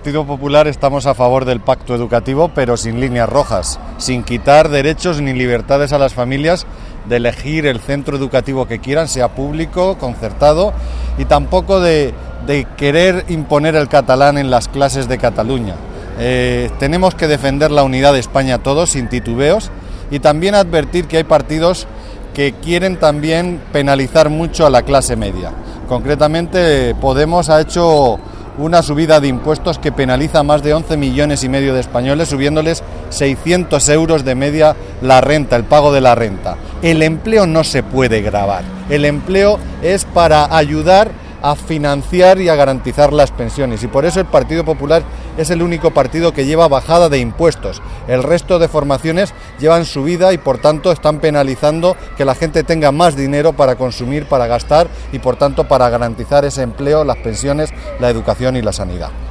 Partido Popular estamos a favor del pacto educativo, pero sin líneas rojas, sin quitar derechos ni libertades a las familias de elegir el centro educativo que quieran, sea público, concertado, y tampoco de querer imponer el catalán en las clases de Cataluña. Tenemos que defender la unidad de España todos, sin titubeos, y también advertir que hay partidos que quieren también penalizar mucho a la clase media. Concretamente, Podemos ha hecho una subida de impuestos que penaliza a más de 11 millones y medio de españoles, subiéndoles 600 euros de media la renta, el pago de la renta. El empleo no se puede gravar. El empleo es para ayudar a financiar y a garantizar las pensiones, y por eso el Partido Popular es el único partido que lleva bajada de impuestos. El resto de formaciones llevan subida y por tanto están penalizando que la gente tenga más dinero para consumir, para gastar y por tanto para garantizar ese empleo, las pensiones, la educación y la sanidad.